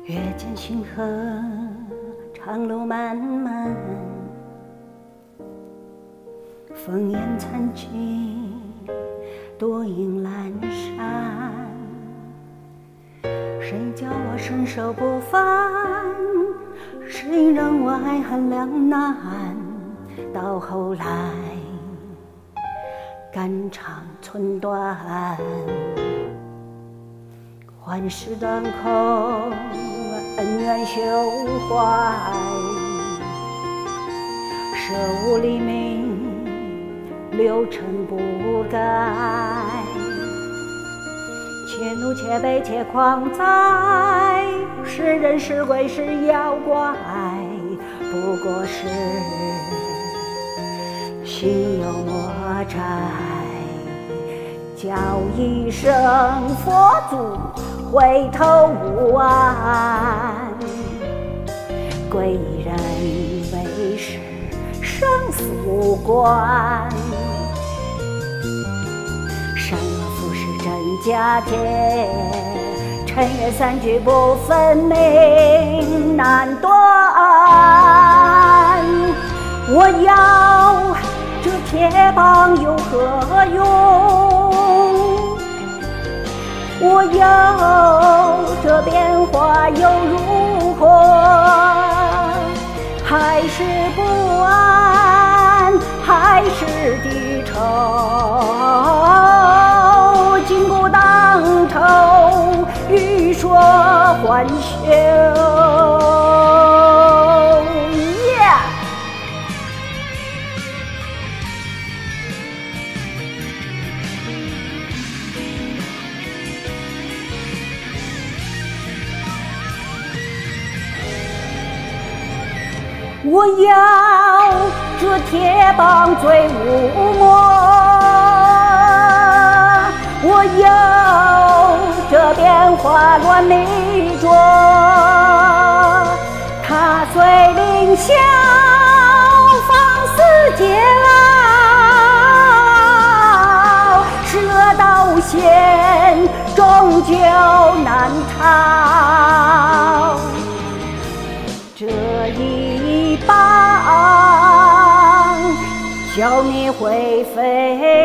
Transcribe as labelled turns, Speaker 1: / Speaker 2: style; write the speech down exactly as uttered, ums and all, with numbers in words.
Speaker 1: 月见星河，长路漫漫，烽烟残尽，独影阑珊。谁叫我身手不凡？谁让我爱恨两难？到后来，肝肠寸断，幻世断空，恩怨休怀。舍吾黎明，六尘不改。且怒且悲且狂哉，是人是鬼是妖怪，不过是心有魔债。叫一声佛祖，回头无岸。贵人为师，生死无关。善恶浮世真假界，尘缘散聚不分明难断。我要这铁棒有何用？我要这变化又如何？还是不安，还是低头，金箍当头，欲说还休。我要这铁棒最无魔，我要这变化乱迷着，踏碎凌霄，放肆桀骜，是恶道险，终究难逃。这一棒，消灭灰飞